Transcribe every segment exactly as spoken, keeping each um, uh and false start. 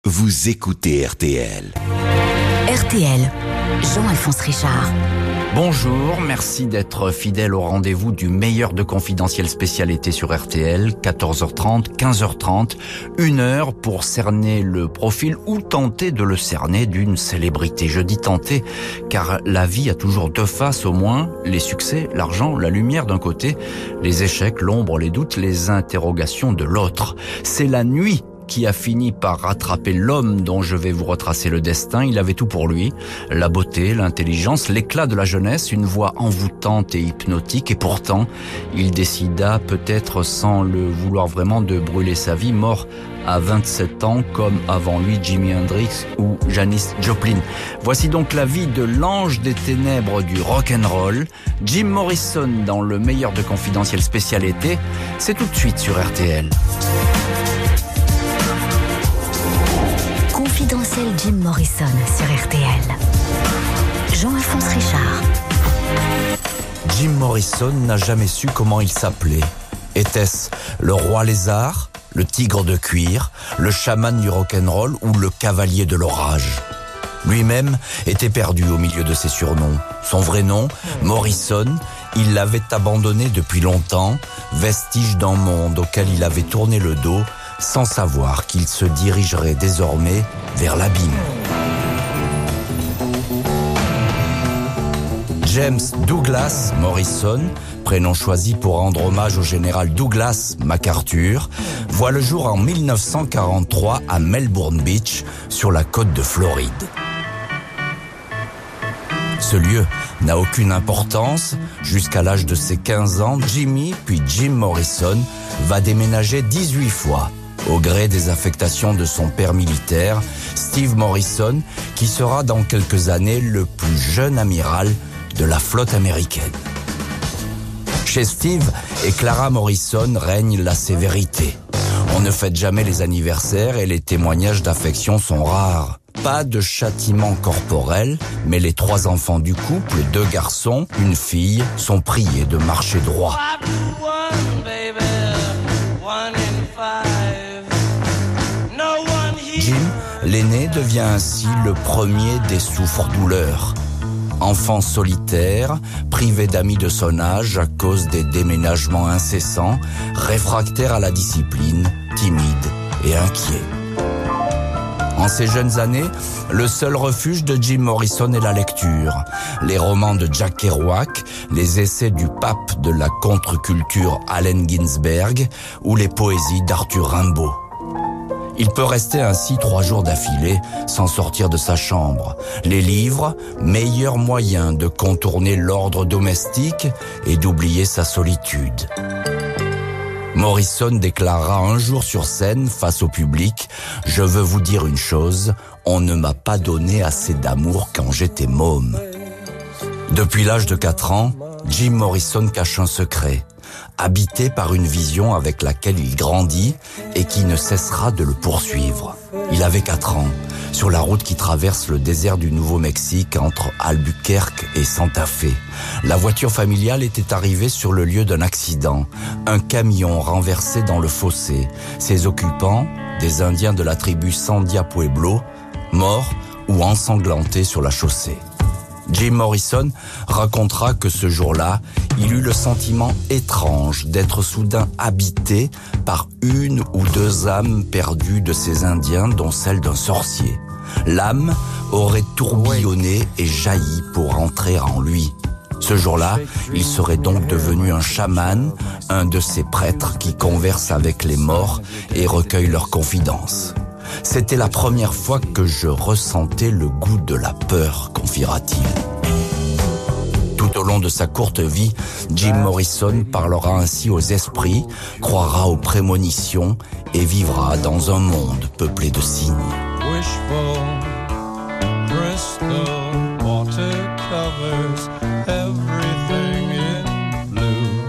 vous écoutez R T L. R T L, Jean-Alphonse Richard. Bonjour, merci d'être fidèle au rendez-vous du meilleur de Confidentiel spécialité sur R T L, quatorze heures trente, quinze heures trente, une heure pour cerner le profil ou tenter de le cerner d'une célébrité. Je dis tenter car la vie a toujours deux faces au moins, les succès, l'argent, la lumière d'un côté, les échecs, l'ombre, les doutes, les interrogations de l'autre. C'est la nuit qui a fini par rattraper l'homme dont je vais vous retracer le destin. Il avait tout pour lui, la beauté, l'intelligence, l'éclat de la jeunesse, une voix envoûtante et hypnotique, et pourtant, il décida, peut-être sans le vouloir vraiment, de brûler sa vie, mort à vingt-sept ans, comme avant lui Jimi Hendrix ou Janis Joplin. Voici donc la vie de l'ange des ténèbres du rock'n'roll, Jim Morrison, dans le meilleur de Confidentiel spécialité. C'est tout de suite sur R T L. Confidentiel Jim Morrison sur R T L. Jean-Alphonse Richard. Jim Morrison n'a jamais su comment il s'appelait. Était-ce le roi lézard, le tigre de cuir, le chaman du rock'n'roll ou le cavalier de l'orage? Lui-même était perdu au milieu de ses surnoms. Son vrai nom, Morrison, il l'avait abandonné depuis longtemps, vestige d'un monde auquel il avait tourné le dos, sans savoir qu'il se dirigerait désormais vers l'abîme. James Douglas Morrison, prénom choisi pour rendre hommage au général Douglas MacArthur, voit le jour en mille neuf cent quarante-trois à Melbourne Beach, sur la côte de Floride. Ce lieu n'a aucune importance. Jusqu'à l'âge de ses quinze ans, Jimmy, puis Jim Morrison, va déménager dix-huit fois. Au gré des affectations de son père militaire, Steve Morrison, qui sera dans quelques années le plus jeune amiral de la flotte américaine. Chez Steve et Clara Morrison règne la sévérité. On ne fête jamais les anniversaires et les témoignages d'affection sont rares. Pas de châtiment corporel, mais les trois enfants du couple, deux garçons, une fille, sont priés de marcher droit. Jim, l'aîné, devient ainsi le premier des souffres-douleurs. Enfant solitaire, privé d'amis de son âge à cause des déménagements incessants, réfractaire à la discipline, timide et inquiet. En ces jeunes années, le seul refuge de Jim Morrison est la lecture. Les romans de Jack Kerouac, les essais du pape de la contre-culture Allen Ginsberg ou les poésies d'Arthur Rimbaud. Il peut rester ainsi trois jours d'affilée sans sortir de sa chambre. Les livres, meilleur moyen de contourner l'ordre domestique et d'oublier sa solitude. Morrison déclara un jour sur scène face au public « Je veux vous dire une chose, on ne m'a pas donné assez d'amour quand j'étais môme ». Depuis l'âge de quatre ans, Jim Morrison cache un secret, habité par une vision avec laquelle il grandit et qui ne cessera de le poursuivre. Il avait quatre ans, sur la route qui traverse le désert du Nouveau-Mexique entre Albuquerque et Santa Fe. La voiture familiale était arrivée sur le lieu d'un accident. Un camion renversé dans le fossé. Ses occupants, des Indiens de la tribu Sandia Pueblo, morts ou ensanglantés sur la chaussée. Jim Morrison racontera que ce jour-là, il eut le sentiment étrange d'être soudain habité par une ou deux âmes perdues de ces Indiens, dont celle d'un sorcier. L'âme aurait tourbillonné et jailli pour entrer en lui. Ce jour-là, il serait donc devenu un chaman, un de ces prêtres qui conversent avec les morts et recueillent leurs confidences. C'était la première fois que je ressentais le goût de la peur, confiera-t-il. Tout au long de sa courte vie, Jim Morrison parlera ainsi aux esprits, croira aux prémonitions et vivra dans un monde peuplé de signes. Wishful, crystal, water covers everything in blue.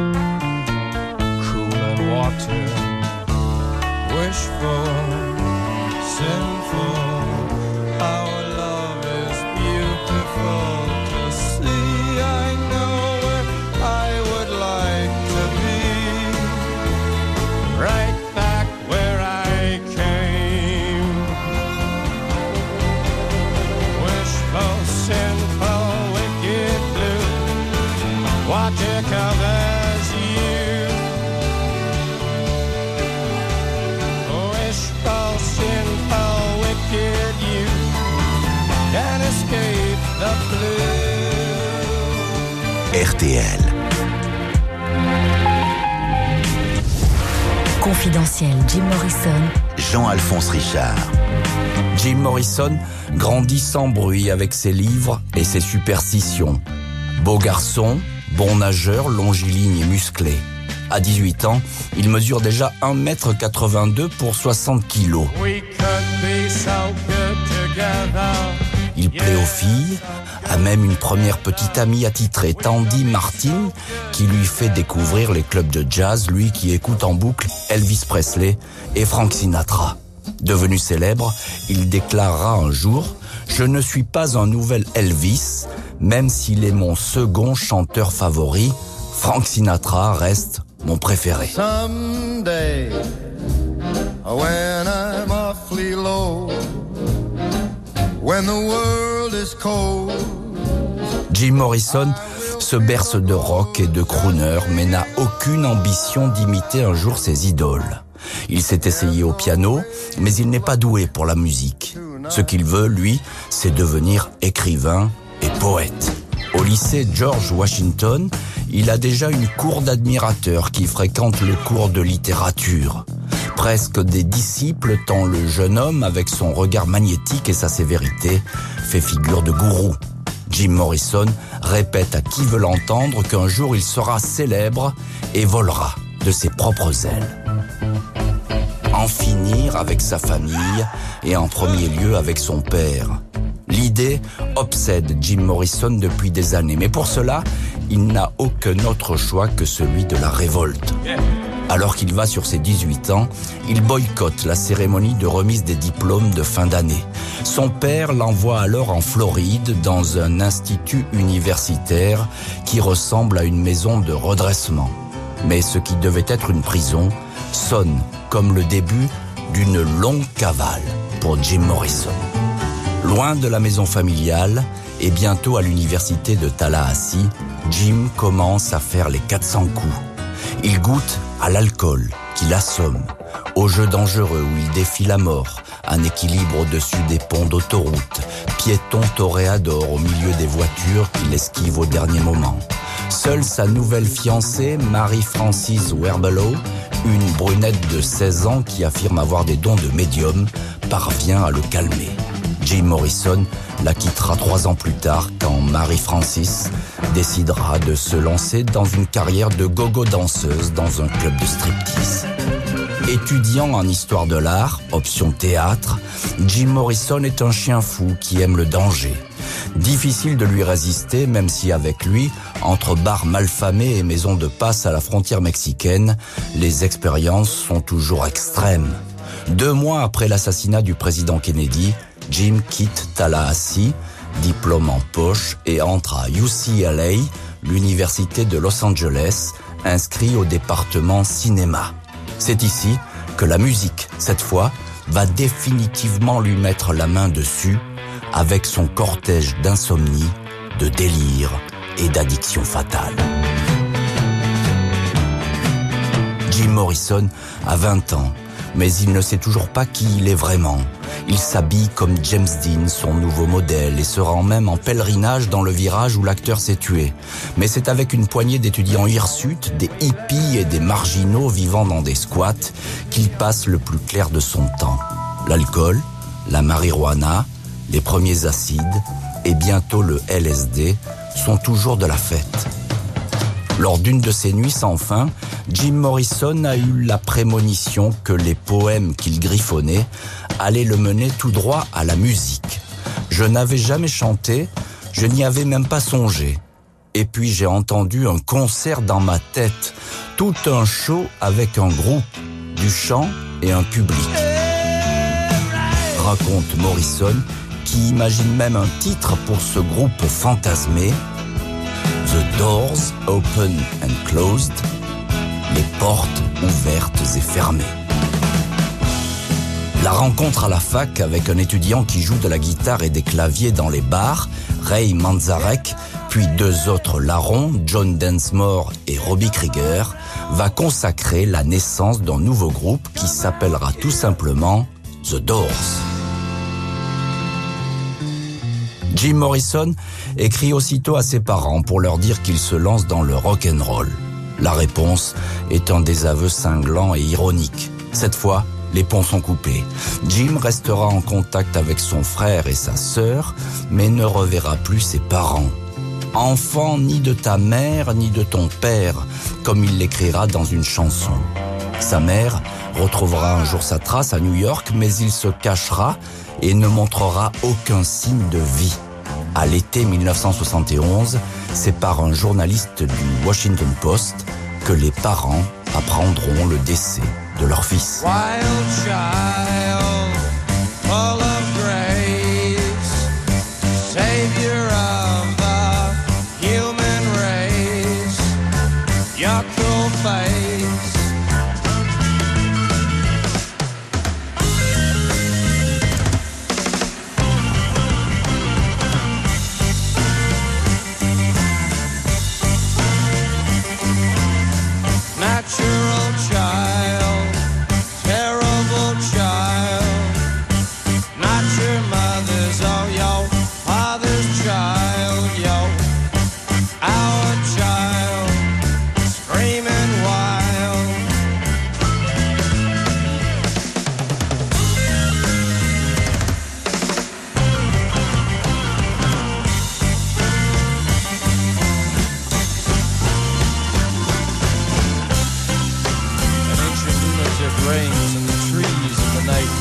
Cool and water, wishful, sinful, our love is beautiful to see. I know where I would like to be, right back where I came. R T L. Confidentiel, Jim Morrison. Jean-Alphonse Richard. Jim Morrison grandit sans bruit avec ses livres et ses superstitions. Beau garçon, bon nageur, longiligne et musclé. À dix-huit ans, il mesure déjà un mètre quatre-vingt-deux pour soixante kilos. Il plaît aux filles, a même une première petite amie attitrée, Tandy Martin, qui lui fait découvrir les clubs de jazz, lui qui écoute en boucle Elvis Presley et Frank Sinatra. Devenu célèbre, il déclarera un jour « Je ne suis pas un nouvel Elvis, même s'il est mon second chanteur favori, Frank Sinatra reste mon préféré. » Someday, when I'm awfully low, when the world is cold. Jim Morrison se berce de rock et de crooner, mais n'a aucune ambition d'imiter un jour ses idoles. Il s'est essayé au piano, mais il n'est pas doué pour la musique. Ce qu'il veut, lui, c'est devenir écrivain et poète. Au lycée George Washington, il a déjà une cour d'admirateurs qui fréquentent le cours de littérature. Presque des disciples, tant le jeune homme, avec son regard magnétique et sa sévérité, fait figure de gourou. Jim Morrison répète à qui veut l'entendre qu'un jour il sera célèbre et volera de ses propres ailes. En finir avec sa famille et en premier lieu avec son père. L'idée obsède Jim Morrison depuis des années, mais pour cela, il n'a aucun autre choix que celui de la révolte. Alors qu'il va sur ses dix-huit ans, il boycotte la cérémonie de remise des diplômes de fin d'année. Son père l'envoie alors en Floride dans un institut universitaire qui ressemble à une maison de redressement. Mais ce qui devait être une prison sonne comme le début d'une longue cavale pour Jim Morrison. Loin de la maison familiale et bientôt à l'université de Tallahassee, Jim commence à faire les quatre cents coups. Il goûte à l'alcool qui l'assomme, aux jeux dangereux où il défie la mort, un équilibre au-dessus des ponts d'autoroute, piéton toréador au milieu des voitures qu'il esquive au dernier moment. Seule sa nouvelle fiancée, Mary Frances Werbelow, une brunette de seize ans qui affirme avoir des dons de médium, parvient à le calmer. Jim Morrison la quittera trois ans plus tard quand Mary Frances décidera de se lancer dans une carrière de gogo danseuse dans un club de striptease. Étudiant en histoire de l'art, option théâtre, Jim Morrison est un chien fou qui aime le danger. Difficile de lui résister, même si avec lui, entre bars malfamés et maisons de passe à la frontière mexicaine, les expériences sont toujours extrêmes. Deux mois après l'assassinat du président Kennedy, Jim quitte Tallahassee, diplôme en poche, et entre à U C L A, l'université de Los Angeles, inscrit au département cinéma. C'est ici que la musique, cette fois, va définitivement lui mettre la main dessus, avec son cortège d'insomnie, de délire et d'addiction fatale. Jim Morrison a vingt ans, mais il ne sait toujours pas qui il est vraiment. Il s'habille comme James Dean, son nouveau modèle, et se rend même en pèlerinage dans le virage où l'acteur s'est tué. Mais c'est avec une poignée d'étudiants hirsutes, des hippies et des marginaux vivant dans des squats qu'il passe le plus clair de son temps. L'alcool, la marijuana, les premiers acides et bientôt le L S D sont toujours de la fête. Lors d'une de ces nuits sans fin, Jim Morrison a eu la prémonition que les poèmes qu'il griffonnait allaient le mener tout droit à la musique. Je n'avais jamais chanté, je n'y avais même pas songé. Et puis j'ai entendu un concert dans ma tête, tout un show avec un groupe, du chant et un public. Raconte Morrison, qui imagine même un titre pour ce groupe fantasmé, The Doors Open and Closed, les portes ouvertes et fermées. La rencontre à la fac avec un étudiant qui joue de la guitare et des claviers dans les bars, Ray Manzarek, puis deux autres larrons, John Densmore et Robbie Krieger, va consacrer la naissance d'un nouveau groupe qui s'appellera tout simplement The Doors. Jim Morrison écrit aussitôt à ses parents pour leur dire qu'il se lance dans le rock'n'roll. La réponse est un désaveu cinglant et ironique. Cette fois, les ponts sont coupés. Jim restera en contact avec son frère et sa sœur, mais ne reverra plus ses parents. Enfant ni de ta mère ni de ton père, comme il l'écrira dans une chanson. Sa mère retrouvera un jour sa trace à New York, mais il se cachera et ne montrera aucun signe de vie. À l'été mille neuf cent soixante et onze, c'est par un journaliste du Washington Post que les parents apprendront le décès de leur fils. Wild child, full of grace, savior of the human race, your cruel face. Natural child, terrible child, not your mother's, oh yo, father's child, yo, our child, screaming wild. An ancient lunatic reigns in the trees of the night.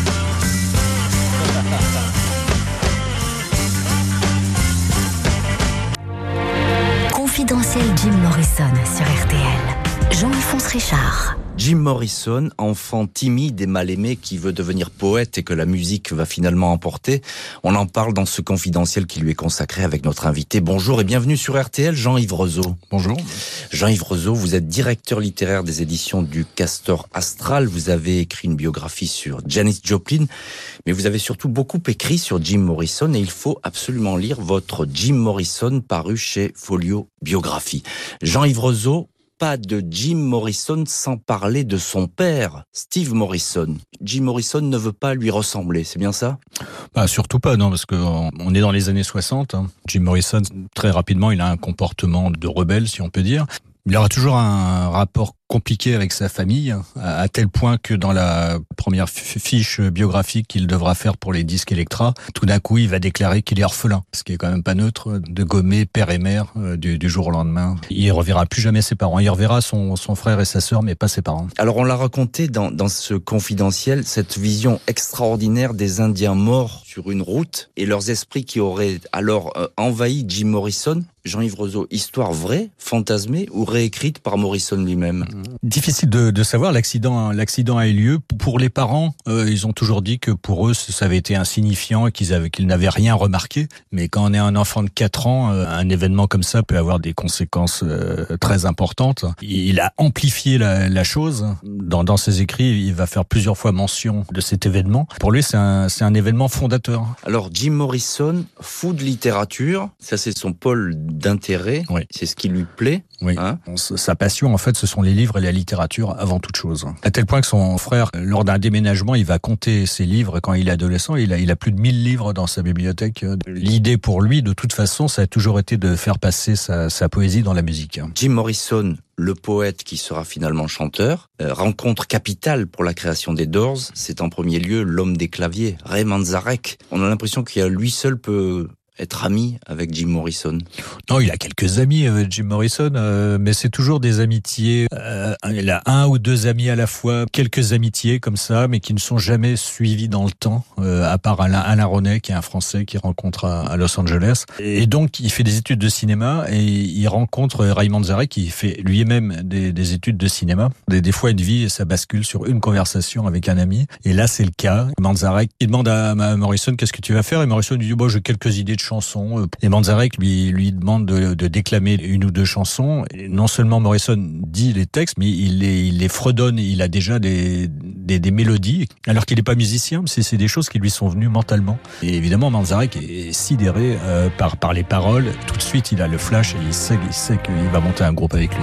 Confidentiel Jim Morrison sur R T L. Jean-Alphonse Richard. Jim Morrison, enfant timide et mal aimé qui veut devenir poète et que la musique va finalement emporter. On en parle dans ce confidentiel qui lui est consacré avec notre invité. Bonjour et bienvenue sur R T L, Jean-Yves Rezeau. Bonjour. Jean-Yves Rezeau, vous êtes directeur littéraire des éditions du Castor Astral. Vous avez écrit une biographie sur Janis Joplin, mais vous avez surtout beaucoup écrit sur Jim Morrison et il faut absolument lire votre Jim Morrison paru chez Folio Biographie. Jean-Yves Rezeau, pas de Jim Morrison sans parler de son père, Steve Morrison. Jim Morrison ne veut pas lui ressembler, c'est bien ça ? Bah, surtout pas, non, parce qu'on on est dans les années soixante. Hein. Jim Morrison, très rapidement, il a un comportement de rebelle, si on peut dire. Il aura toujours un rapport compliqué avec sa famille, à tel point que dans la première fiche biographique qu'il devra faire pour les disques Elektra, tout d'un coup, il va déclarer qu'il est orphelin, ce qui est quand même pas neutre, de gommer père et mère du, du jour au lendemain. Il reverra plus jamais ses parents. Il reverra son, son frère et sa sœur, mais pas ses parents. Alors, on l'a raconté dans, dans ce confidentiel, cette vision extraordinaire des Indiens morts sur une route et leurs esprits qui auraient alors euh, envahi Jim Morrison. Jean-Yves Rezeau, histoire vraie, fantasmée ou réécrite par Morrison lui-même ? Difficile de, de savoir. L'accident, l'accident a eu lieu. Pour les parents, euh, ils ont toujours dit que pour eux, ça avait été insignifiant et qu'ils avaient, qu'ils n'avaient rien remarqué. Mais quand on est un enfant de quatre ans, euh, un événement comme ça peut avoir des conséquences euh, très importantes. Il a amplifié la, la chose. Dans, dans ses écrits, il va faire plusieurs fois mention de cet événement. Pour lui, c'est un, c'est un événement fondateur. Alors, Jim Morrison, fou de littérature, ça c'est son pôle d'intérêt, oui. C'est ce qui lui plaît. Oui. Hein ? Sa passion, en fait, ce sont les livres et la littérature avant toute chose. À tel point que son frère, lors d'un déménagement, il va compter ses livres quand il est adolescent. Il a, il a plus de mille livres dans sa bibliothèque. L'idée pour lui, de toute façon, ça a toujours été de faire passer sa, sa poésie dans la musique. Jim Morrison, le poète qui sera finalement chanteur, euh, rencontre capitale pour la création des Doors, c'est en premier lieu l'homme des claviers, Ray Manzarek. On a l'impression qu'il y a lui seul peut être ami avec Jim Morrison. Non, il a quelques amis, euh, Jim Morrison, euh, mais c'est toujours des amitiés. Euh, il a un ou deux amis à la fois, quelques amitiés comme ça, mais qui ne sont jamais suivies dans le temps, euh, à part Alain, Alain Ronet, qui est un Français qu'il rencontre à, à Los Angeles. Et donc, il fait des études de cinéma et il rencontre Ray Manzarek, qui fait lui-même des, des études de cinéma. Des, des fois, une vie, ça bascule sur une conversation avec un ami. Et là, c'est le cas. Manzarek, il demande à, à Morrison, qu'est-ce que tu vas faire? Et Morrison lui dit, bon, j'ai quelques idées de chansons. Et Manzarek lui, lui demande de, de déclamer une ou deux chansons. Et non seulement Morrison dit les textes, mais il les, il les fredonne. Il a déjà des, des, des mélodies, alors qu'il n'est pas musicien, mais c'est, c'est des choses qui lui sont venues mentalement. Et évidemment, Manzarek est sidéré euh, par, par les paroles. Tout de suite, il a le flash et il sait, il sait qu'il va monter un groupe avec lui.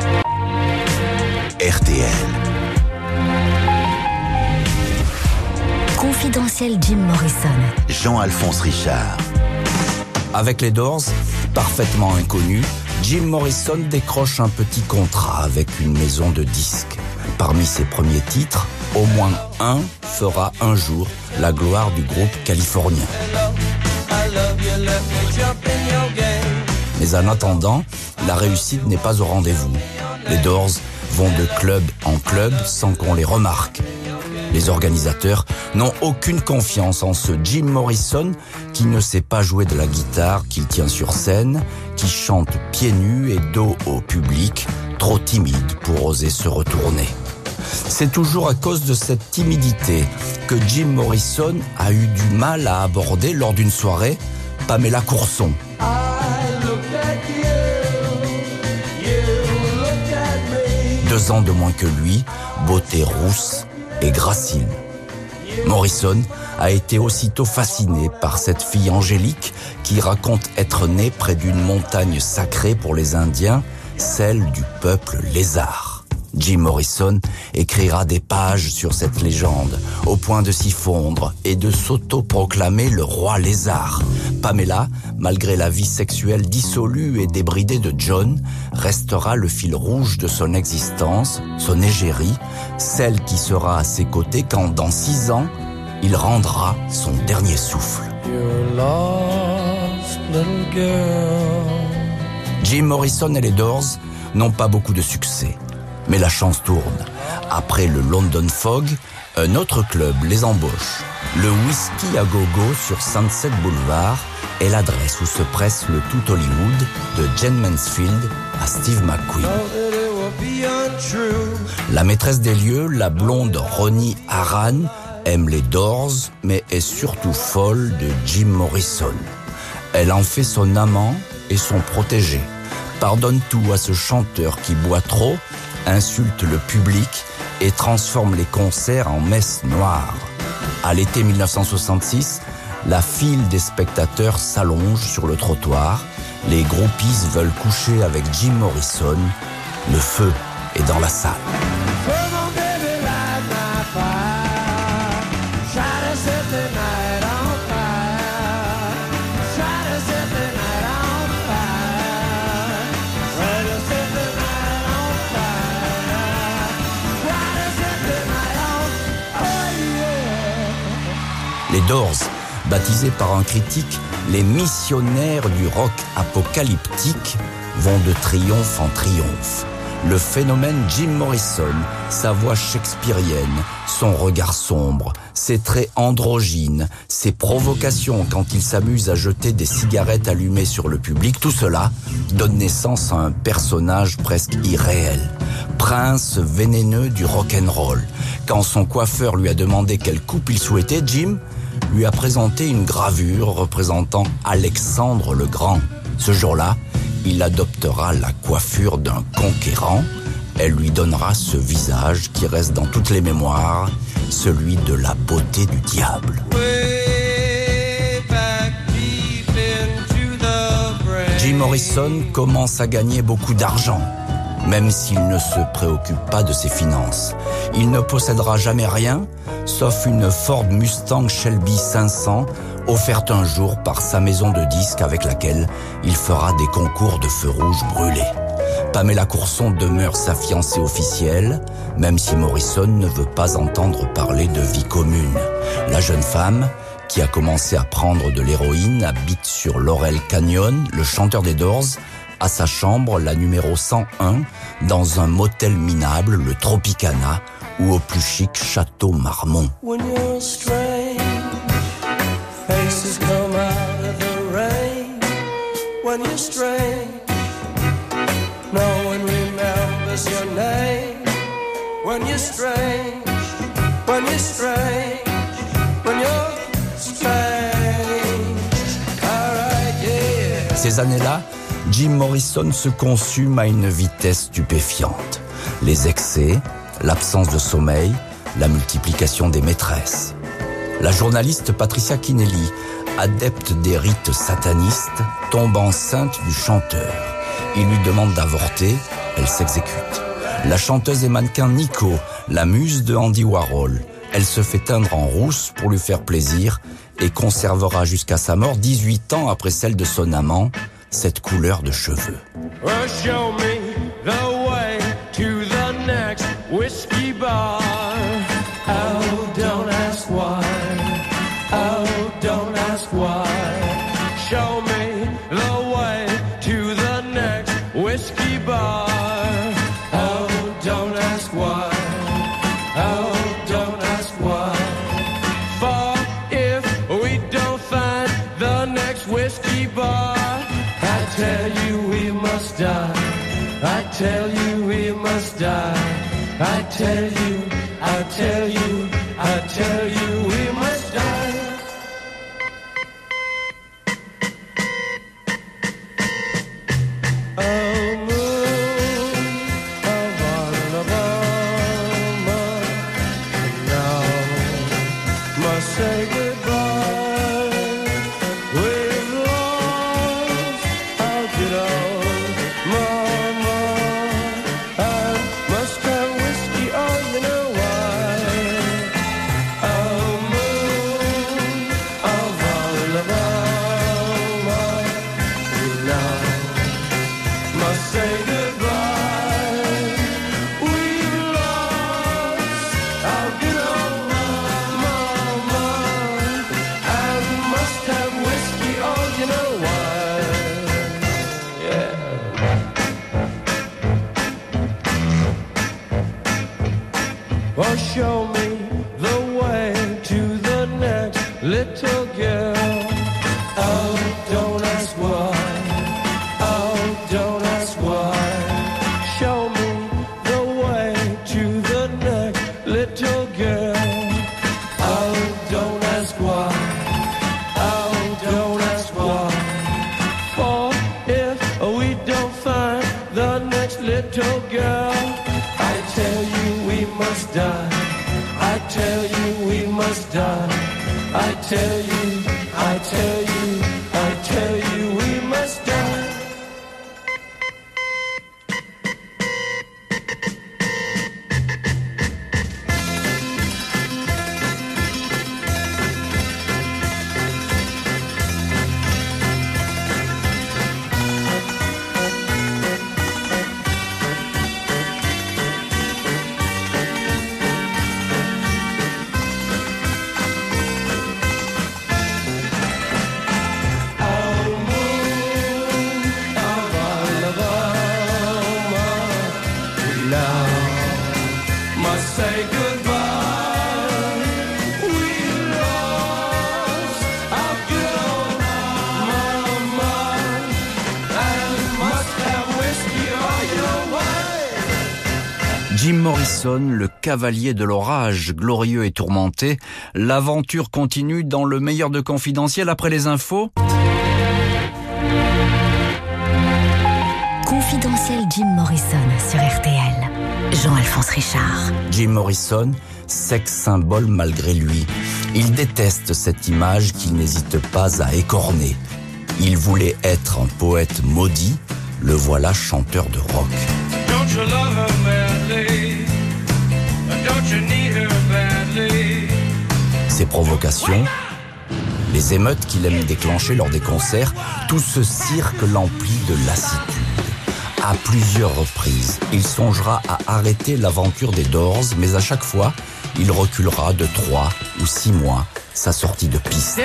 R T L. Confidentiel Jim Morrison. Jean-Alphonse Richard. Avec les Doors, parfaitement inconnus, Jim Morrison décroche un petit contrat avec une maison de disques. Parmi ses premiers titres, au moins un fera un jour la gloire du groupe californien. Mais en attendant, la réussite n'est pas au rendez-vous. Les Doors vont de club en club sans qu'on les remarque. Les organisateurs n'ont aucune confiance en ce Jim Morrison qui ne sait pas jouer de la guitare qu'il tient sur scène, qui chante pieds nus et dos au public, trop timide pour oser se retourner. C'est toujours à cause de cette timidité que Jim Morrison a eu du mal à aborder lors d'une soirée Pamela Courson. Deux ans de moins que lui, beauté rousse et gracile. Morrison a été aussitôt fasciné par cette fille angélique qui raconte être née près d'une montagne sacrée pour les Indiens, celle du peuple lézard. Jim Morrison écrira des pages sur cette légende, au point de s'y fondre et de s'auto-proclamer le roi lézard. Pamela, malgré la vie sexuelle dissolue et débridée de John, restera le fil rouge de son existence, son égérie, celle qui sera à ses côtés quand, dans six ans, il rendra son dernier souffle. Lost, little girl. Jim Morrison et les Doors n'ont pas beaucoup de succès. Mais la chance tourne. Après le London Fog, un autre club les embauche. Le Whisky à Gogo sur Sunset Boulevard est l'adresse où se presse le tout Hollywood de Jane Mansfield à Steve McQueen. La maîtresse des lieux, la blonde Ronnie Aran, aime les Doors, mais est surtout folle de Jim Morrison. Elle en fait son amant et son protégé. Pardonne tout à ce chanteur qui boit trop, insulte le public et transforme les concerts en messe noire. À l'été mille neuf cent soixante-six, la file des spectateurs s'allonge sur le trottoir. Les groupies veulent coucher avec Jim Morrison. Le feu est dans la salle. Les Doors, baptisés par un critique les missionnaires du rock apocalyptique, vont de triomphe en triomphe. Le phénomène Jim Morrison, sa voix shakespearienne, son regard sombre, ses traits androgynes, ses provocations quand il s'amuse à jeter des cigarettes allumées sur le public, tout cela donne naissance à un personnage presque irréel. Prince vénéneux du rock'n'roll. Quand son coiffeur lui a demandé quelle coupe il souhaitait, Jim lui a présenté une gravure représentant Alexandre le Grand. Ce jour-là, il adoptera la coiffure d'un conquérant. Elle lui donnera ce visage qui reste dans toutes les mémoires, celui de la beauté du diable. Jim Morrison commence à gagner beaucoup d'argent, même s'il ne se préoccupe pas de ses finances. Il ne possédera jamais rien, sauf une Ford Mustang Shelby cinq cents, offerte un jour par sa maison de disques avec laquelle il fera des concours de feux rouges brûlés. Pamela Courson demeure sa fiancée officielle, même si Morrison ne veut pas entendre parler de vie commune. La jeune femme, qui a commencé à prendre de l'héroïne, habite sur Laurel Canyon. Le chanteur des Doors a sa chambre, la numéro cent un, dans un motel minable, le Tropicana, ou au plus chic Château Marmont. When you're strange, faces come out of the rain. When you're strange, no one remembers your name. When you're strange, when you're strange, when you're strange. All right, yeah. Ces années-là, Jim Morrison se consume à une vitesse stupéfiante. Les excès, l'absence de sommeil, la multiplication des maîtresses. La journaliste Patricia Keneally, adepte des rites satanistes, tombe enceinte du chanteur. Il lui demande d'avorter, elle s'exécute. La chanteuse et mannequin Nico, la muse de Andy Warhol, Elle se fait teindre en rousse pour lui faire plaisir et conservera jusqu'à sa mort, dix-huit ans après celle de son amant, cette couleur de cheveux. Well, show me the way to the next whiskey bar. Oh, don't ask why. Oh, don't ask why. Show me the way to the next whiskey bar. Oh, don't ask why. Oh, don't ask why. For if we don't find the next whiskey bar, I tell you we must die. I tell you we must die. I tell you, I tell you, I tell you we must die. Oh, moon, oh, bottle of almond, now must say goodbye. We've lost our good old mama. I must have whiskey, oh, you know why. Oh, moon, oh, bottle of almond, now must say goodbye. We've lost our good old mama, and must have whiskey, oh, you know why. Yeah. Well, show me the way to the next little girl. Oh, don't ask why. Oh, don't ask why. Show me the way to the next little girl. Oh, don't ask why. Oh, don't ask why. For if we don't find the next little girl, I tell you we must die. I tell you we must die. I tell you, I tell you, I tell you we must die. Must say goodbye. We lost our good old mama, and must have whiskey, oh, you know why. Jim Morrison, le cavalier de l'orage, glorieux et tourmenté. L'aventure continue dans le meilleur de Confidentiel après les infos. Confidentiel Jim Morrison sur R T L. Jean-Alphonse Richard. Jim Morrison, sex symbole malgré lui. Il déteste cette image qu'il n'hésite pas à écorner. Il voulait être un poète maudit, le voilà chanteur de rock. Don't you love her madly? Don't you need her badly? Ses provocations, les émeutes qu'il aime déclencher lors des concerts, tout ce cirque l'emplit de lassitude. À plusieurs reprises, il songera à arrêter l'aventure des Doors, mais à chaque fois, il reculera de trois ou six mois sa sortie de piste.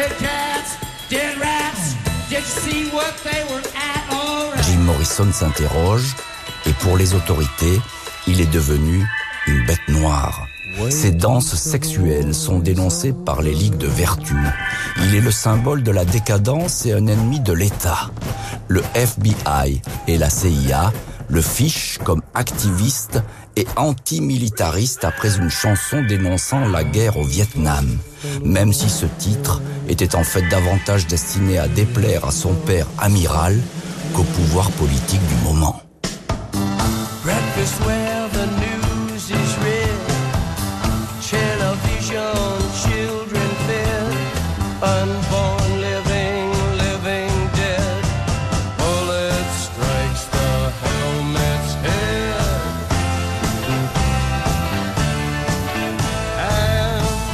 Jim Morrison s'interroge, et pour les autorités, il est devenu une bête noire. Ses danses sexuelles sont dénoncées par les ligues de vertu. Il est le symbole de la décadence et un ennemi de l'État. Le F B I et la C I A le fichent comme activiste et antimilitariste après une chanson dénonçant la guerre au Vietnam, même si ce titre était en fait davantage destiné à déplaire à son père amiral qu'au pouvoir politique du moment. Breakfast where the news is read, television, children fed, unborn living, living dead. Bullet strikes the helmet's head, and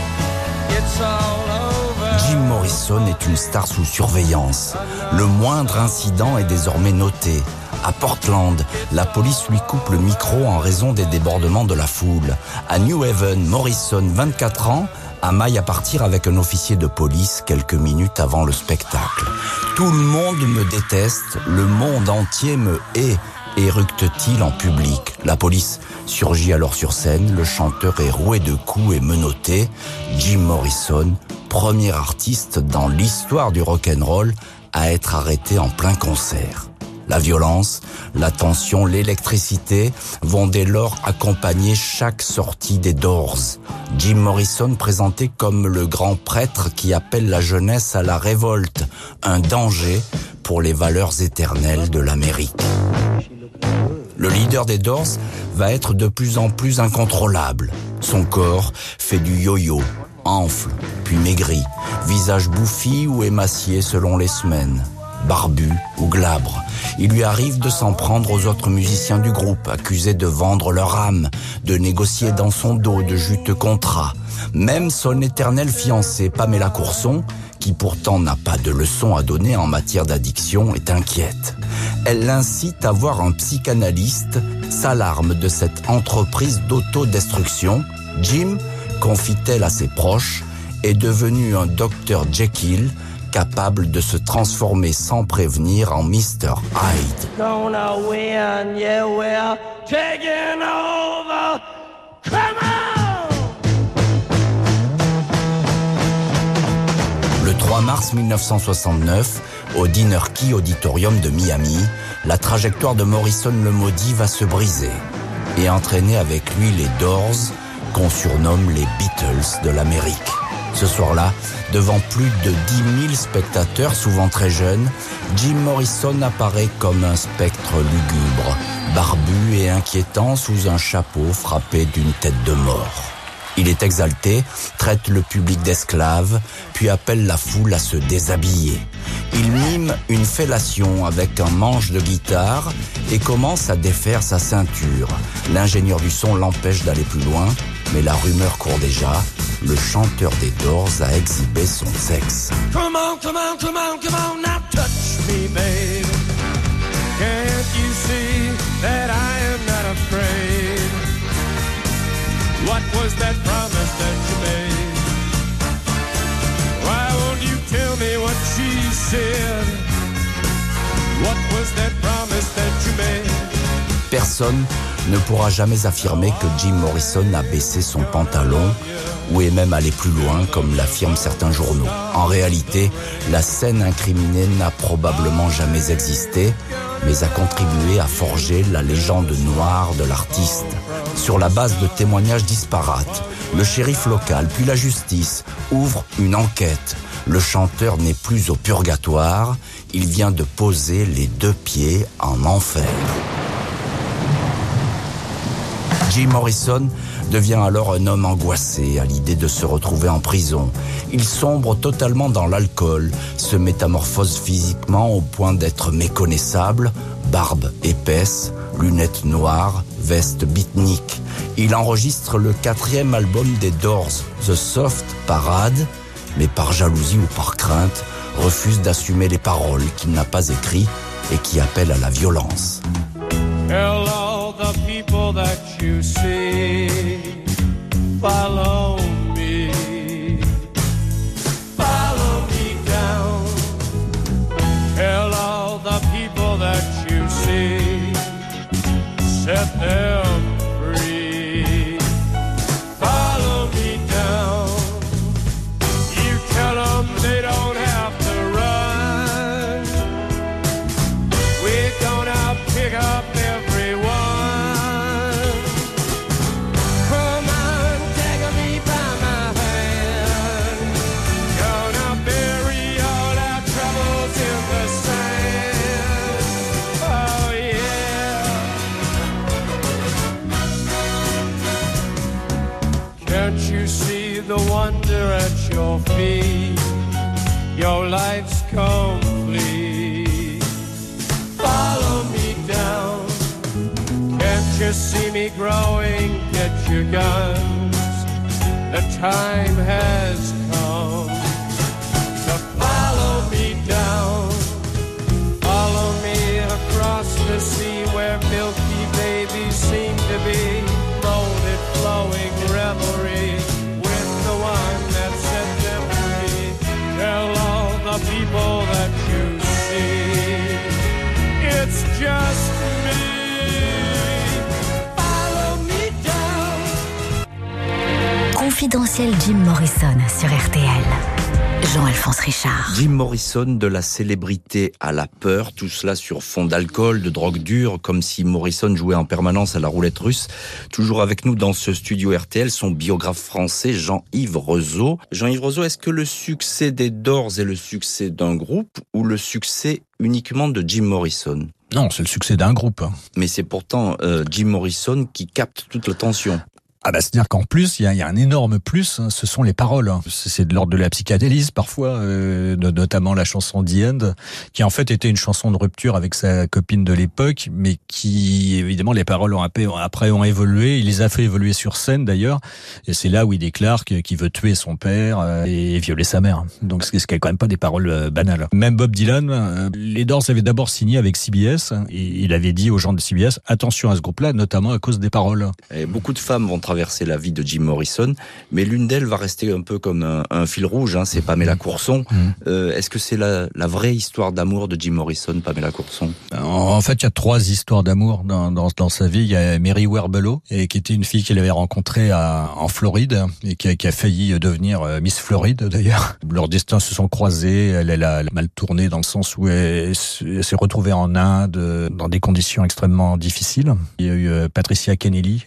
Morrison est une star sous surveillance. Le moindre incident est désormais noté. À Portland, la police lui coupe le micro en raison des débordements de la foule. À New Haven, Morrison, vingt-quatre ans, amaille à partir avec un officier de police quelques minutes avant le spectacle. Tout le monde me déteste, le monde entier me hait, éructe-t-il en public. La police surgit alors sur scène, le chanteur est roué de coups et menotté. Jim Morrison, premier artiste dans l'histoire du rock'n'roll à être arrêté en plein concert. La violence, la tension, l'électricité vont dès lors accompagner chaque sortie des Doors. Jim Morrison présenté comme le grand prêtre qui appelle la jeunesse à la révolte, un danger pour les valeurs éternelles de l'Amérique. Le leader des Doors va être de plus en plus incontrôlable. Son corps fait du yo-yo, enfle, puis maigrit, visage bouffi ou émacié selon les semaines. Barbu ou glabre. Il lui arrive de s'en prendre aux autres musiciens du groupe, accusés de vendre leur âme, de négocier dans son dos de juteux contrats. Même son éternelle fiancée, Pamela Courson, qui pourtant n'a pas de leçons à donner en matière d'addiction, est inquiète. Elle l'incite à voir un psychanalyste, s'alarme de cette entreprise d'autodestruction. Jim, confie-t-elle à ses proches, est devenu un docteur Jekyll, capable de se transformer sans prévenir en mister Hyde. Gonna win, yeah, we're taking over. Come on! Le trois mars mille neuf cent soixante-neuf, au Dinner Key Auditorium de Miami, la trajectoire de Morrison le Maudit va se briser et entraîner avec lui les Doors, qu'on surnomme les Beatles de l'Amérique. Ce soir-là, devant plus de dix mille spectateurs, souvent très jeunes, Jim Morrison apparaît comme un spectre lugubre, barbu et inquiétant sous un chapeau frappé d'une tête de mort. Il est exalté, traite le public d'esclaves, puis appelle la foule à se déshabiller. Il mime une fellation avec un manche de guitare et commence à défaire sa ceinture. L'ingénieur du son l'empêche d'aller plus loin, mais la rumeur court déjà. Le chanteur des Doors a exhibé son sexe. Come on, come on, come on, come on, now touch me, baby. Can't you see that I am not afraid? What was that promise that you made? Why won't you tell me what she said? What was that promise that you made? Personne ne pourra jamais affirmer que Jim Morrison a baissé son pantalon ou est même allé plus loin, comme l'affirment certains journaux. En réalité, la scène incriminée n'a probablement jamais existé, mais a contribué à forger la légende noire de l'artiste. Sur la base de témoignages disparates, le shérif local, puis la justice, ouvrent une enquête. Le chanteur n'est plus au purgatoire, il vient de poser les deux pieds en enfer. Jim Morrison devient alors un homme angoissé à l'idée de se retrouver en prison. Il sombre totalement dans l'alcool, se métamorphose physiquement au point d'être méconnaissable, barbe épaisse, lunettes noires, veste beatnik. Il enregistre le quatrième album des Doors, The Soft Parade, mais par jalousie ou par crainte, refuse d'assumer les paroles qu'il n'a pas écrites et qui appellent à la violence. Tell all the people that you see, follow me, follow me down. Tell all the people that you see, set them free, follow me down. You tell them they don't have to run, we're gonna pick up everyone. Come on, take me by my hand. Gonna bury all our troubles in the sand. Oh yeah. Can't you see the wonder at your feet? Your life's complete. Follow me down. Can't you see me growing? Get your guns. The time has come to people that you see. It's just me. Follow me down. Confidentiel Jim Morrison sur R T L. Jean-Alphonse Richard. Jim Morrison, de la célébrité à la peur, tout cela sur fond d'alcool, de drogue dure, comme si Morrison jouait en permanence à la roulette russe. Toujours avec nous dans ce studio R T L, son biographe français Jean-Yves Rezeau. Jean-Yves Rezeau, est-ce que le succès des Doors est le succès d'un groupe ou le succès uniquement de Jim Morrison ? Non, c'est le succès d'un groupe. Mais c'est pourtant euh, Jim Morrison qui capte toute l'attention. Ah bah c'est-à-dire qu'en plus, il y a, y a un énorme plus, hein, ce sont les paroles. C'est de l'ordre de la psychanalyse parfois, euh, notamment la chanson The End, qui en fait était une chanson de rupture avec sa copine de l'époque, mais qui, évidemment, les paroles ont après ont évolué. Il les a fait évoluer sur scène d'ailleurs, et c'est là où il déclare qu'il veut tuer son père et violer sa mère. Donc c'est quand même pas des paroles banales. Même Bob Dylan, les Doors avaient d'abord signé avec C B S, et il avait dit aux gens de C B S, attention à ce groupe-là, notamment à cause des paroles. Et beaucoup de femmes vont traverser la vie de Jim Morrison, mais l'une d'elles va rester un peu comme un, un fil rouge, hein, c'est Pamela Courson. Mmh. Euh, est-ce que c'est la, la vraie histoire d'amour de Jim Morrison, Pamela Courson ? En fait, il y a trois histoires d'amour dans, dans, dans sa vie. Il y a Mary Werbelow, et qui était une fille qu'il avait rencontrée à, en Floride, et qui a, qui a failli devenir Miss Floride d'ailleurs. Leurs destins se sont croisés, elle, elle a mal tourné dans le sens où elle, elle s'est retrouvée en Inde, dans des conditions extrêmement difficiles. Il y a eu Patricia Kennelly,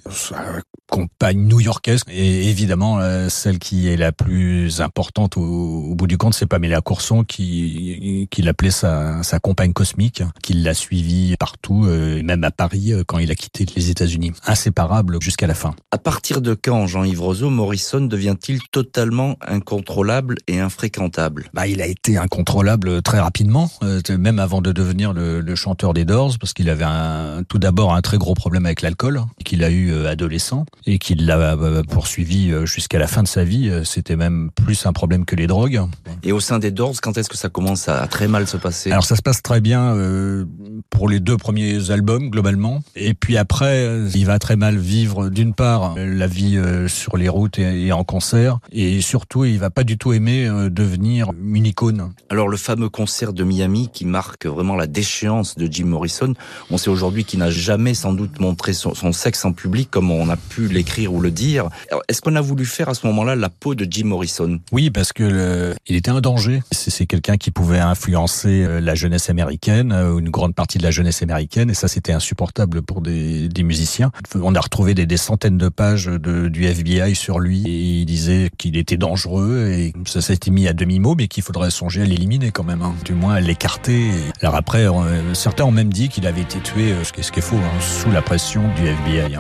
compagne new-yorkaise, et évidemment euh, celle qui est la plus importante au, au bout du compte, c'est Pamela Courson, qui, qui l'appelait sa, sa compagne cosmique, qui l'a suivi partout, euh, même à Paris euh, quand il a quitté les États-Unis, inséparable jusqu'à la fin. À partir de quand, Jean-Yves Rezeau, Morrison devient-il totalement incontrôlable et infréquentable ? Bah, il a été incontrôlable très rapidement, euh, même avant de devenir le, le chanteur des Doors, parce qu'il avait un, tout d'abord un très gros problème avec l'alcool, qu'il a eu euh, adolescent, et qu'il l'a poursuivi jusqu'à la fin de sa vie. C'était même plus un problème que les drogues. Et au sein des Doors, quand est-ce que ça commence à très mal se passer ? Alors ça se passe très bien euh, pour les deux premiers albums globalement, et puis après il va très mal vivre d'une part la vie euh, sur les routes et, et en concert, et surtout il va pas du tout aimer euh, devenir une icône. Alors le fameux concert de Miami qui marque vraiment la déchéance de Jim Morrison, on sait aujourd'hui qu'il n'a jamais sans doute montré son, son sexe en public comme on a pu l'écrire ou le dire. Alors, est-ce qu'on a voulu faire à ce moment-là la peau de Jim Morrison ? Oui, parce que le, il était un danger. C'est, c'est quelqu'un qui pouvait influencer la jeunesse américaine, une grande partie de la jeunesse américaine, et ça c'était insupportable pour des, des musiciens. On a retrouvé des, des centaines de pages de, du F B I sur lui, et il disait qu'il était dangereux, et ça s'était mis à demi-mot, mais qu'il faudrait songer à l'éliminer quand même, hein. Du moins à l'écarter. Alors après, on, certains ont même dit qu'il avait été tué, ce qui est, ce qui est faux, hein, sous la pression du F B I. Hein.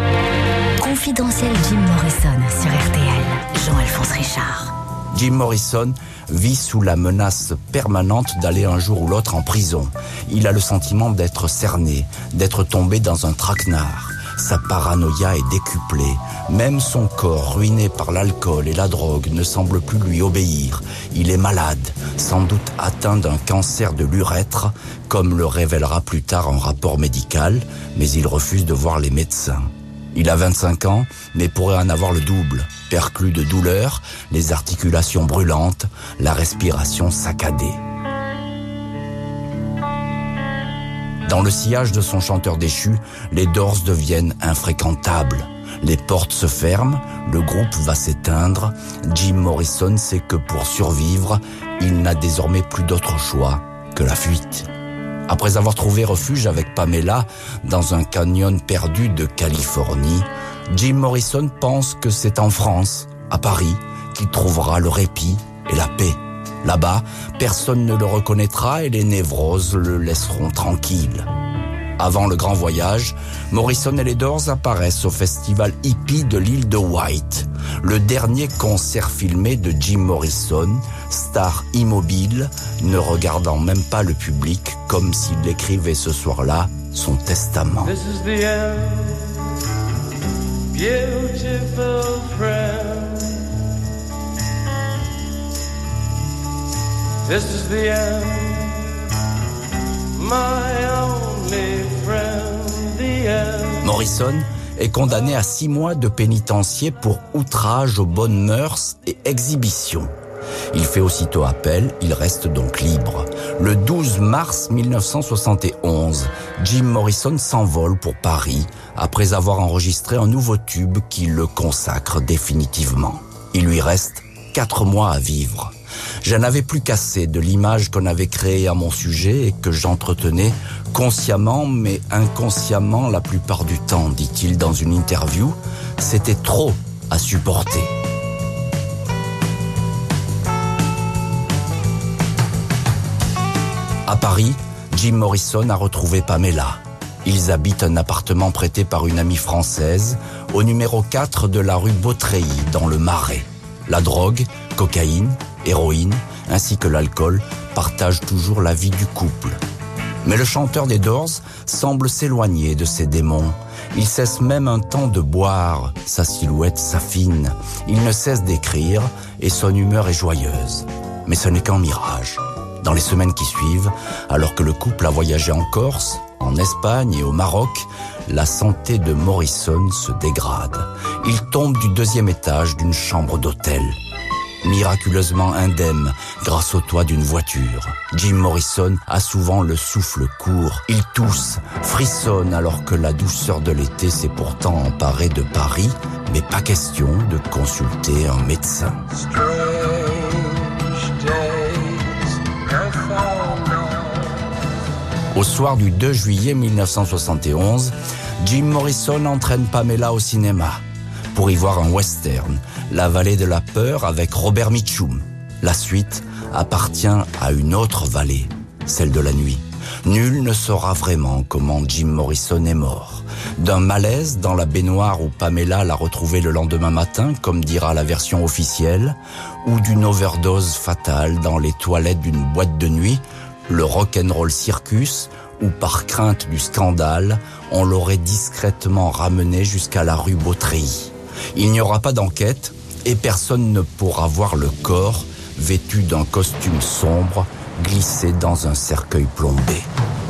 Confidentiel Jim Morrison sur R T L. Jean-Alphonse Richard. Jim Morrison vit sous la menace permanente d'aller un jour ou l'autre en prison. Il a le sentiment d'être cerné, d'être tombé dans un traquenard. Sa paranoïa est décuplée. Même son corps, ruiné par l'alcool et la drogue, ne semble plus lui obéir. Il est malade, sans doute atteint d'un cancer de l'urètre, comme le révélera plus tard un rapport médical, mais il refuse de voir les médecins. Il a vingt-cinq ans, mais pourrait en avoir le double. Perclus de douleur, les articulations brûlantes, la respiration saccadée. Dans le sillage de son chanteur déchu, les Doors deviennent infréquentables. Les portes se ferment, le groupe va s'éteindre. Jim Morrison sait que pour survivre, il n'a désormais plus d'autre choix que la fuite. Après avoir trouvé refuge avec Pamela dans un canyon perdu de Californie, Jim Morrison pense que c'est en France, à Paris, qu'il trouvera le répit et la paix. Là-bas, personne ne le reconnaîtra et les névroses le laisseront tranquille. Avant le grand voyage, Morrison et les Doors apparaissent au festival hippie de l'île de White. Le dernier concert filmé de Jim Morrison, star immobile, ne regardant même pas le public, comme s'il écrivait ce soir-là son testament. This is the end, beautiful friend. This is the end, my only friend, the end. Morrison est condamné à six mois de pénitencier pour outrage aux bonnes mœurs et exhibition. Il fait aussitôt appel, il reste donc libre. Le douze mars mille neuf cent soixante et onze, Jim Morrison s'envole pour Paris après avoir enregistré un nouveau tube qui le consacre définitivement. Il lui reste quatre mois à vivre. Je n'avais plus qu'assez de l'image qu'on avait créée à mon sujet et que j'entretenais consciemment mais inconsciemment la plupart du temps, dit-il dans une interview. C'était trop à supporter. À Paris, Jim Morrison a retrouvé Pamela. Ils habitent un appartement prêté par une amie française au numéro quatre de la rue Beautreilly, dans le Marais. La drogue, cocaïne, héroïne, ainsi que l'alcool partagent toujours la vie du couple. Mais le chanteur des Doors semble s'éloigner de ses démons. Il cesse même un temps de boire, sa silhouette s'affine. Il ne cesse d'écrire et son humeur est joyeuse. Mais ce n'est qu'un mirage. Dans les semaines qui suivent, alors que le couple a voyagé en Corse, en Espagne et au Maroc, la santé de Morrison se dégrade. Il tombe du deuxième étage d'une chambre d'hôtel. Miraculeusement indemne grâce au toit d'une voiture, Jim Morrison a souvent le souffle court. Il tousse, frissonne alors que la douceur de l'été s'est pourtant emparée de Paris, mais pas question de consulter un médecin. Au soir du deux juillet mille neuf cent soixante et onze, Jim Morrison entraîne Pamela au cinéma pour y voir un western, La vallée de la peur avec Robert Mitchum. La suite appartient à une autre vallée, celle de la nuit. Nul ne saura vraiment comment Jim Morrison est mort. D'un malaise dans la baignoire où Pamela l'a retrouvé le lendemain matin, comme dira la version officielle, ou d'une overdose fatale dans les toilettes d'une boîte de nuit, le rock'n'roll circus, ou par crainte du scandale, on l'aurait discrètement ramené jusqu'à la rue Beautreilly. Il n'y aura pas d'enquête et personne ne pourra voir le corps, vêtu d'un costume sombre, glissé dans un cercueil plombé.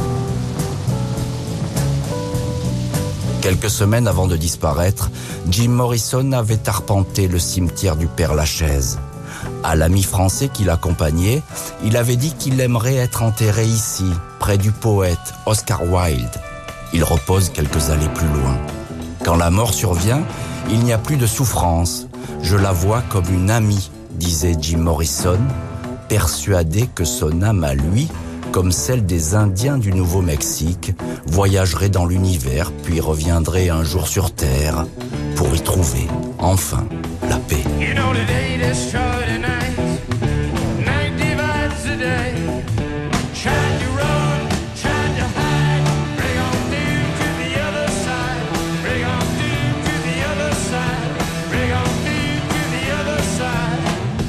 Quelques semaines avant de disparaître, Jim Morrison avait arpenté le cimetière du Père-Lachaise. À l'ami français qui l'accompagnait, il avait dit qu'il aimerait être enterré ici, près du poète Oscar Wilde. Il repose quelques allées plus loin. Quand la mort survient, il n'y a plus de souffrance. Je la vois comme une amie, disait Jim Morrison, persuadé que son âme à lui, comme celle des Indiens du Nouveau-Mexique, voyagerait dans l'univers puis reviendrait un jour sur Terre pour y trouver, enfin, la paix. You know the day destroyed the night, night divides the day. Tried to run, tried to hide, bring on through to the other side, bring on through to the other side, bring on through to the other side.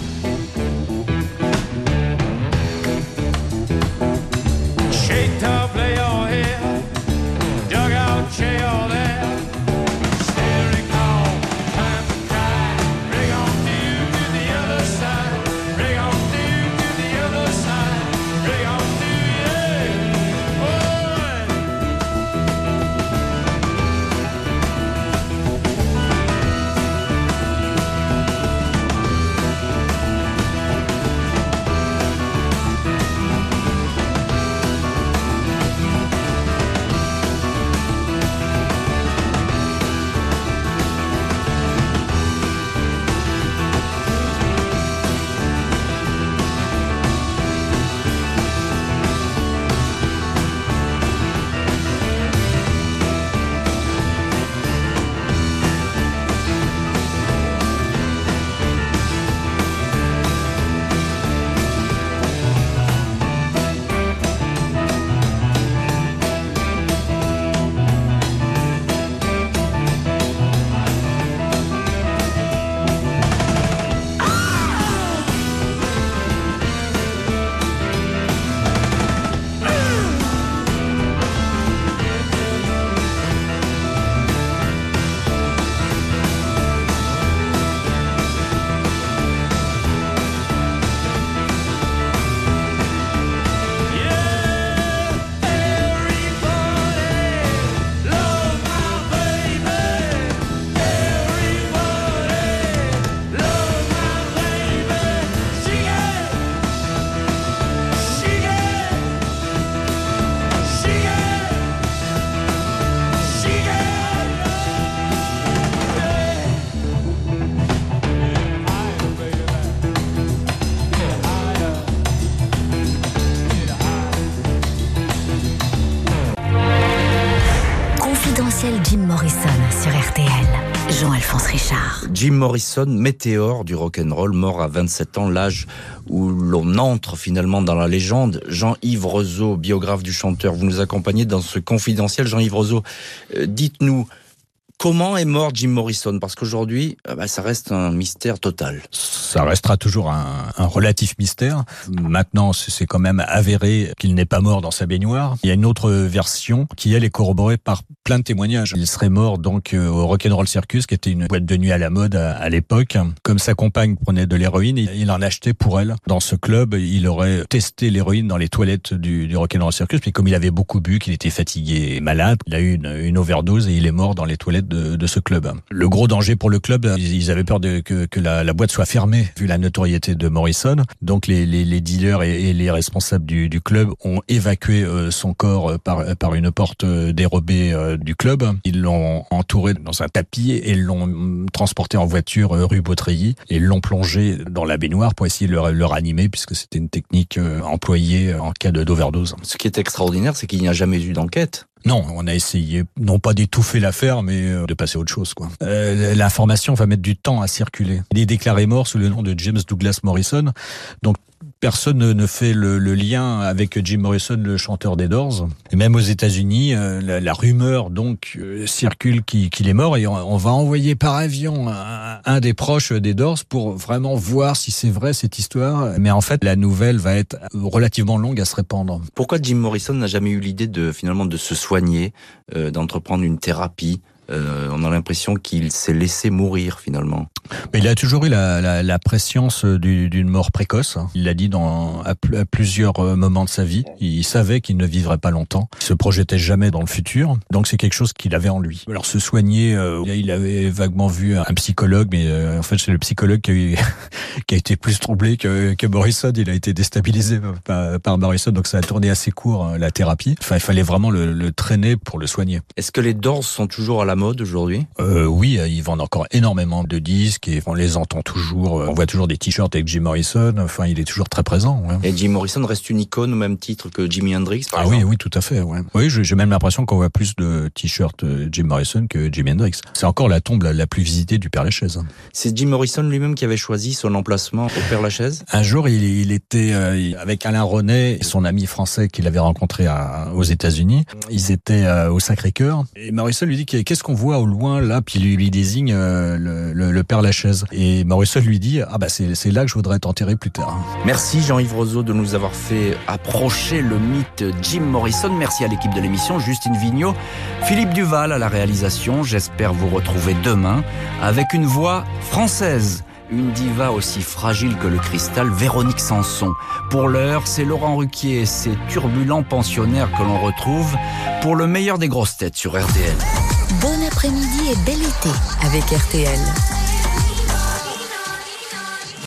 Shake top, lay your hair, dug out chair there. Still recall time to cry, bring on through to the other side. Confidentiel Jim Morrison sur R T L. Jean-Alphonse Richard. Jim Morrison, météore du rock'n'roll, mort à vingt-sept ans, l'âge où l'on entre finalement dans la légende. Jean-Yves Rezeau, biographe du chanteur, vous nous accompagnez dans ce Confidentiel. Jean-Yves Rezeau, euh, dites-nous, comment est mort Jim Morrison? Parce qu'aujourd'hui, euh, bah, ça reste un mystère total. Ça restera toujours un, un relatif mystère. Maintenant, c'est quand même avéré qu'il n'est pas mort dans sa baignoire. Il y a une autre version qui, elle, est corroborée par plein de témoignages. Il serait mort donc au Rock'n'Roll Circus, qui était une boîte de nuit à la mode à, à l'époque. Comme sa compagne prenait de l'héroïne, il, il en achetait pour elle. Dans ce club, il aurait testé l'héroïne dans les toilettes du, du Rock'n'Roll Circus, mais comme il avait beaucoup bu, qu'il était fatigué et malade, il a eu une, une overdose et il est mort dans les toilettes de, de ce club. Le gros danger pour le club, ils avaient peur de, que, que la, la boîte soit fermée, vu la notoriété de Morrison. Donc les, les, les dealers et, et les responsables du, du club ont évacué euh, son corps par, par une porte dérobée euh, du club. Ils l'ont entouré dans un tapis et l'ont transporté en voiture euh, rue Beautreilly et l'ont plongé dans la baignoire pour essayer de le, le ranimer, puisque c'était une technique euh, employée en cas de, d'overdose. Ce qui est extraordinaire, c'est qu'il n'y a jamais eu d'enquête. Non, on a essayé, non pas d'étouffer l'affaire, mais de passer à autre chose, quoi. Euh, l'information va mettre du temps à circuler. Il est déclaré mort sous le nom de James Douglas Morrison. Donc, personne ne fait le, le lien avec Jim Morrison, le chanteur des Doors. Et même aux États-Unis, euh, la, la rumeur donc euh, circule qu'il, qu'il est mort, et on, on va envoyer par avion un, un des proches des Doors pour vraiment voir si c'est vrai cette histoire. Mais en fait, la nouvelle va être relativement longue à se répandre. Pourquoi Jim Morrison n'a jamais eu l'idée de finalement de se soigner, euh, d'entreprendre une thérapie? Euh, on a l'impression qu'il s'est laissé mourir finalement. Mais il a toujours eu la, la, la prescience du, d'une mort précoce. Il l'a dit dans, à, à plusieurs moments de sa vie. Il savait qu'il ne vivrait pas longtemps. Il se projetait jamais dans le futur. Donc c'est quelque chose qu'il avait en lui. Alors se soigner, euh, il avait vaguement vu un psychologue, mais euh, en fait c'est le psychologue qui a, eu, qui a été plus troublé que, que Morrison. Il a été déstabilisé par, par Morrison, donc ça a tourné assez court la thérapie. Enfin, il fallait vraiment le, le traîner pour le soigner. Est-ce que les Doors sont toujours à la mode aujourd'hui? euh, Oui, ils vendent encore énormément de disques et on les entend toujours. On voit toujours des t-shirts avec Jim Morrison. Enfin, il est toujours très présent. Ouais. Et Jim Morrison reste une icône au même titre que Jimi Hendrix, par ah exemple. oui, oui, tout à fait. Ouais. Oui, j'ai même l'impression qu'on voit plus de t-shirts Jim Morrison que Jimi Hendrix. C'est encore la tombe la, la plus visitée du Père-Lachaise. C'est Jim Morrison lui-même qui avait choisi son emplacement au Père-Lachaise. Un jour, il, il était euh, avec Alain René et son ami français qu'il avait rencontré à, aux États-Unis. Ils étaient euh, au Sacré-Cœur et Morrison lui dit qu'est-ce qu'on voit au loin là, puis lui, lui désigne euh, le, le, le Père-Lachaise. Et Morrison lui dit ah bah c'est, c'est là que je voudrais t'enterrer plus tard. Merci Jean-Yves Rezeau de nous avoir fait approcher le mythe Jim Morrison. Merci à l'équipe de l'émission, Justine Vignot, Philippe Duval à la réalisation. J'espère vous retrouver demain avec une voix française. Une diva aussi fragile que le cristal, Véronique Sanson. Pour l'heure, c'est Laurent Ruquier et ses turbulents pensionnaires que l'on retrouve pour le meilleur des grosses têtes sur R T L. Bon après-midi et bel été avec R T L.